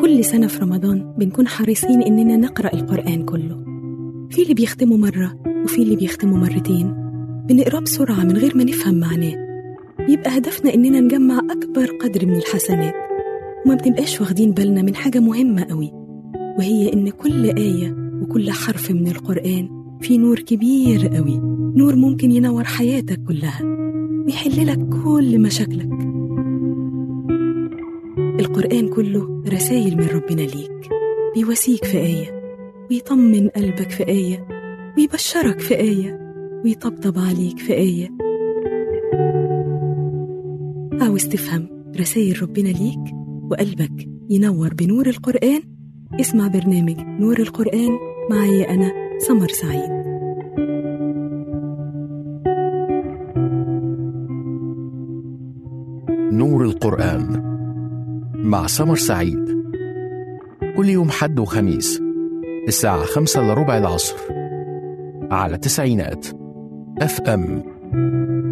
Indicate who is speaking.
Speaker 1: كل سنة في رمضان بنكون حريصين إننا نقرأ القرآن كله. في اللي بيختموا مرة وفي اللي بيختموا مرتين، بنقرأ بسرعة من غير ما نفهم معناه. بيبقى هدفنا إننا نجمع أكبر قدر من الحسنات، وما بنبقاش واخدين بالنا من حاجة مهمة قوي، وهي إن كل آية وكل حرف من القرآن فيه نور كبير قوي، نور ممكن ينور حياتك كلها ويحللك كل مشاكلك. القرآن كله رسائل من ربنا ليك، بيواسيك في آية، ويطمن قلبك في آية، ويبشرك في آية، ويطبطب عليك في آية. عاوز تفهم رسائل ربنا ليك وقلبك ينور بنور القرآن؟ اسمع برنامج نور القرآن معي أنا سمر سعيد.
Speaker 2: نور القرآن مع سمر سعيد، كل يوم حد وخميس الساعة 5:15 على 90 FM.